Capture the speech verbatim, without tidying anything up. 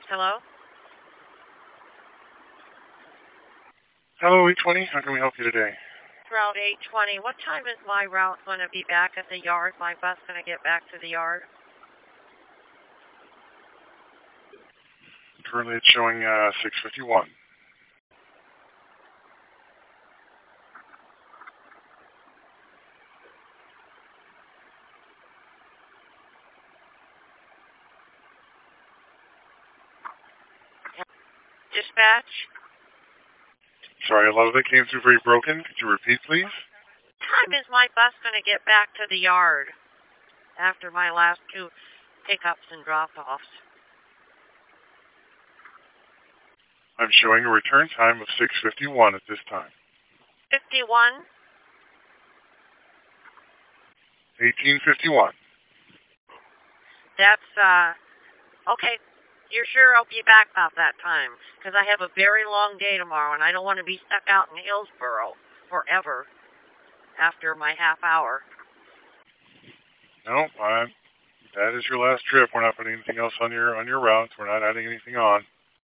Hello? Hello, E twenty. How can we help you today? Route eight twenty. What time is my route going to be back at the yard? My bus going to get back to the yard? Currently, it's showing uh, six fifty-one. Dispatch? Sorry, a lot of it came through very broken. Could you repeat, please? What time is my bus going to get back to the yard after my last two pickups and drop-offs? I'm showing a return time of six fifty-one at this time. fifty-one? eighteen fifty-one. That's, uh, okay. You're sure I'll be back about that time? Because I have a very long day tomorrow, and I don't want to be stuck out in Hillsboro forever after my half hour. No, I'm, that is your last trip. We're not putting anything else on your on your route. We're not adding anything on.